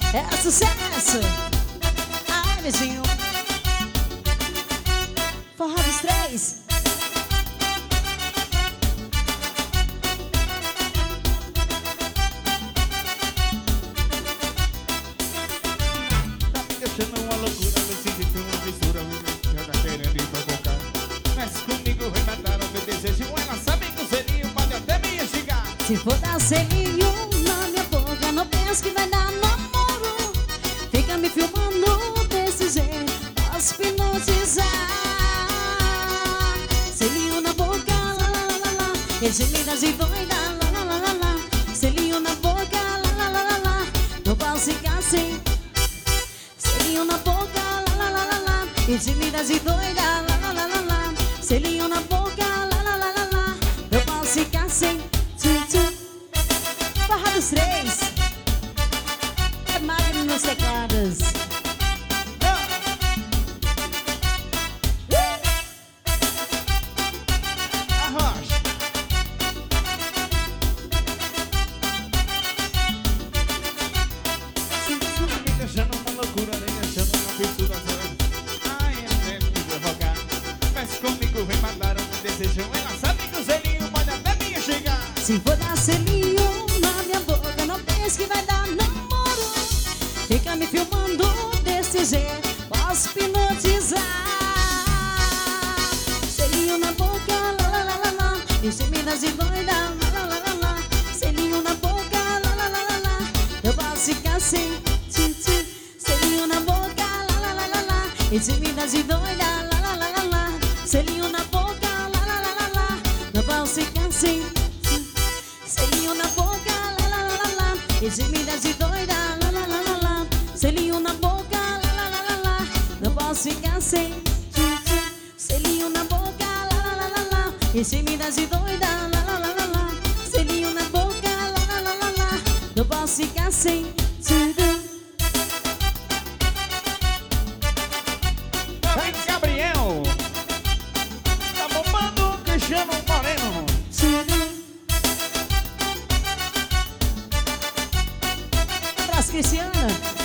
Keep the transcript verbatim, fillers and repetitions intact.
É sucesso. Ai, beijinho. Forró dos três. Tá me deixando uma loucura, me sinto uma mistura, já tá querendo me provocar. Mas comigo vai matar o meu desejo, ela sabe que o selinho pode até me instigar. Se for dar selinho na minha boca, não penso que vai dar namoro. Fica me filmando desse jeito, posso hipnotizar. Selinho na boca, lá, lá, lá, lá, lá. E gemida de doida, lá, lá, lá, lá, lá. Selinho na boca, lá, lá, lá, lá, lá. Não posso ficar assim. Selinho na boca, lá, lá, lá, lá, lá. E gemida de doida, lá, lá, lá, lá, lá. Selinho na boca, lá, lá, lá, lá, lá. Não posso ficar sem. Forró dos três. É Magno nos teclados. Arrocha. Me deixando uma loucura, me deixando uma mistura. Ai, até me provocar. Mas comigo vem matar o meu desejo, ela sabe que o selinho pode até me instigar. Se for dar selinho na minha boca, não pense que vai dar namoro. Fica me filmando desse jeito, posso hipnotizar. Selinho na boca, lá, lá, lá, lá, lá. E gemidas de doida, lá, lá, lá, lá, lá. Selinho na boca, lá, lá, lá, lá, lá. Eu posso ficar assim, tchu, tchu. Selinho na boca, lá, lá, lá, lá, lá. E gemidas de doida, lá, lá, lá, lá, lá. Selinho na boca, lá, lá, lá, lá, lá. Eu posso ficar assim. Selinho na boca, lá, lá, lá, lá, lá. E gemidas de doida, lá, lá, lá, lá, lá. Selinho na boca, lá, lá, lá, lá, lá. Não posso ficar sem. Selinho na boca, lá, lá, lá, lá, lá. E gemidas de doida, lá, lá, lá, lá, lá. Selinho na boca, lá, lá, lá, lá, lá. Não posso ficar sem. Vai, Gabriel. Tá bombando o Cristiano Moreno. Abraço, Cristiana.